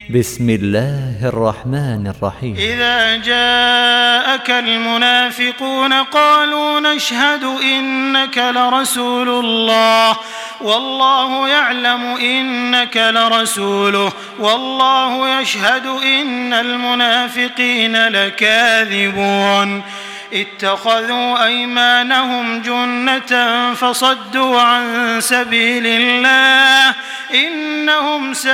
بسم الله الرحمن الرحيم. إذا جاءك المنافقون قالوا نشهد إنك لرسول الله والله يعلم إنك لرسوله والله يشهد إن المنافقين لكاذبون اتخذوا أيمانهم جنة فصدوا عن سبيل الله إنهم ساء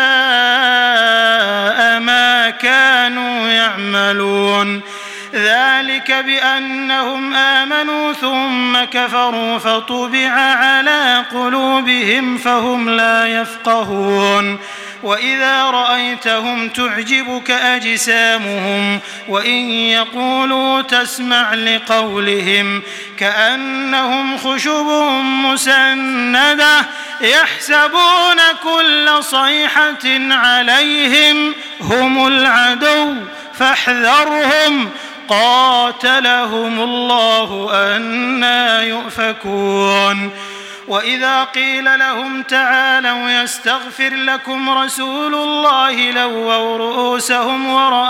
ما كانوا يعملون ذلك بأنهم آمنوا ثم كفروا فطبع على قلوبهم فهم لا يفقهون وإذا رأيتهم تعجبك أجسامهم وإن يقولوا تسمع لقولهم كأنهم خشب مسندة يحسبون كل صيحة عليهم هم العدو فاحذرهم قاتلهم الله أنى يؤفكون وإذا قيل لهم تعالوا يستغفر لكم رسول الله لووا رؤوسهم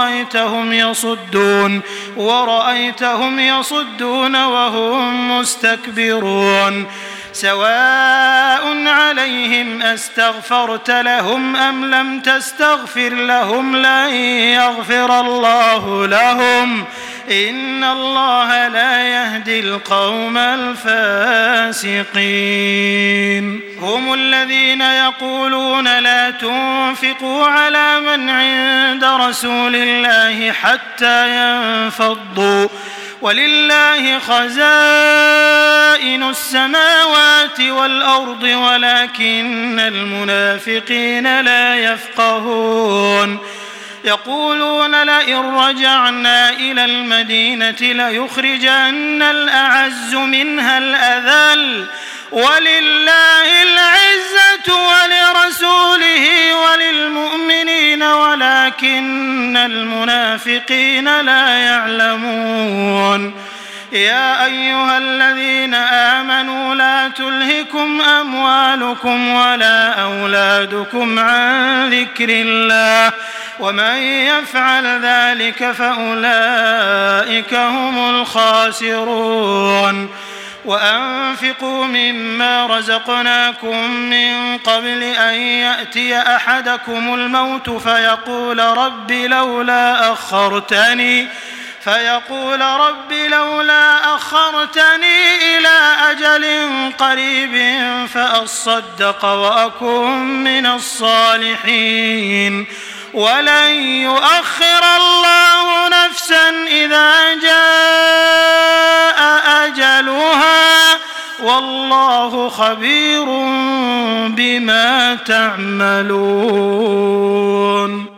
ورأيتهم يصدون وهم مستكبرون سواء عليهم أستغفرت لهم أم لم تستغفر لهم لن يغفر الله لهم إن الله لا يهدي القوم الفاسقين هم الذين يقولون لا تنفقوا على من عند رسول الله حتى ينفضوا ولله خزائن السماوات والأرض ولكن المنافقين لا يفقهون يقولون لئن رجعنا إلى المدينة ليخرجن الأعز منها الأذل ولله العزة ولرسوله وللمؤمنين ولكن المنافقين لا يعلمون يا أيها الذين آمنوا لا تلهكم أموالكم ولا أولادكم عن ذكر الله ومن يفعل ذلك فأولئك هم الخاسرون وأنفقوا مما رزقناكم من قبل أن يأتي أحدكم الموت فيقول رب لولا أخرتني إلى أجل قريب فأصدق وأكن من الصالحين ولن يؤخر الله نفسا إذا جاء أجلها والله خبير بما تعملون.